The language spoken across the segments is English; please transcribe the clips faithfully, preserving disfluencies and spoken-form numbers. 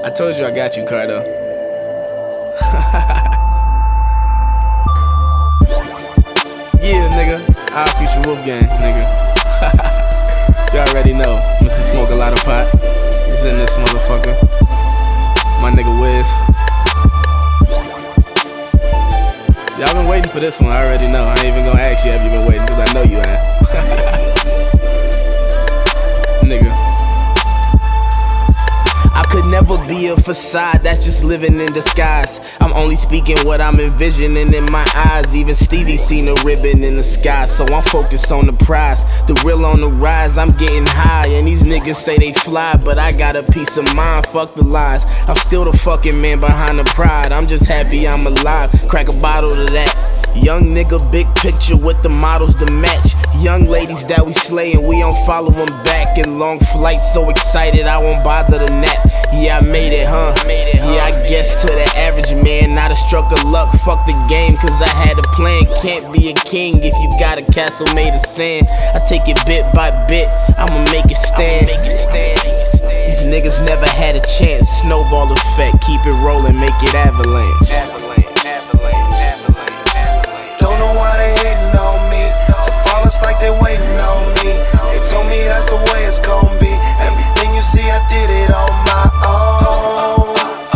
I told you I got you, Cardo. Yeah, nigga. Our future Wolf Gang, nigga. You already know. Mister Smoke a lot of pot. He's in this motherfucker. My nigga Wiz. Y'all been waiting for this one, I already know. I ain't even gonna ask you if you been waiting, cause I know you ain't. Nigga. I could never be a facade, that's just living in disguise. I'm only speaking what I'm envisioning in my eyes. Even Stevie seen a ribbon in the sky, so I'm focused on the prize. The real on the rise, I'm getting high. And these niggas say they fly, but I got a peace of mind, fuck the lies. I'm still the fucking man behind the pride. I'm just happy I'm alive, crack a bottle to that. Young nigga, big picture with the models to match. Young ladies that we slayin', we don't follow them back. In long flights, so excited I won't bother to nap. Yeah, I made it, huh? Yeah, I guess to the average man, not a stroke of luck. Fuck the game, cause I had a plan. Can't be a king if you got a castle made of sand. I take it bit by bit, I'ma make it stand. These niggas never had a chance. Snowball effect, keep it rolling, make it avalanche. It's like they waiting on me. They told me that's the way it's gon' be. Everything you see, I did it on my own.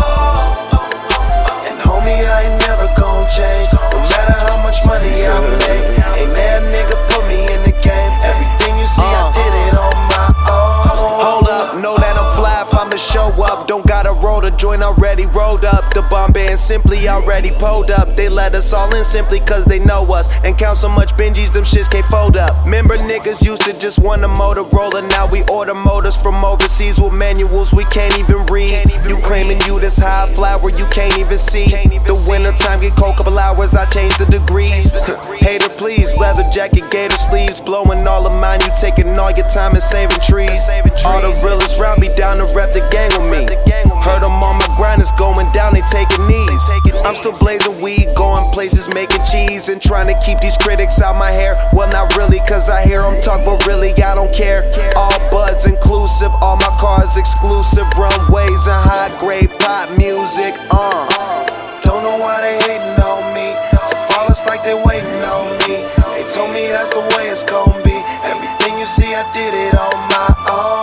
And homie, I ain't never gon' change. No matter how much money I make, ain't that nigga put me in the game. Everything you see, I did it on my own. Hold up, know that I'm fly if I'ma show up. Don't gotta roll, the joint already rolled up. The bomb band simply already pulled up. They let us all in simply cause they know us. And count so much Benjis, them shits can't fold up. Remember niggas used to just want a Motorola. Now we order motors from overseas with manuals we can't even read. You claiming you this high flower you can't even see. The winter time get cold, couple hours I change the degrees. Hater please, leather jacket, gator sleeves. Blowing all of mine, you taking all your time and saving trees. All the realest round me down to rep the gang with me. Heard them on my grind, it's going down, they taking knees. I'm still blazing weed, going places, making cheese. And trying to keep these critics out my hair. Well, not really, cause I hear them talk, but really I don't care. All buds inclusive, all my cars exclusive. Runways and high grade pop music, uh Don't know why they hating on me. So fall, it's like they waiting on me. They told me that's the way it's gon' be. Everything you see, I did it on my own.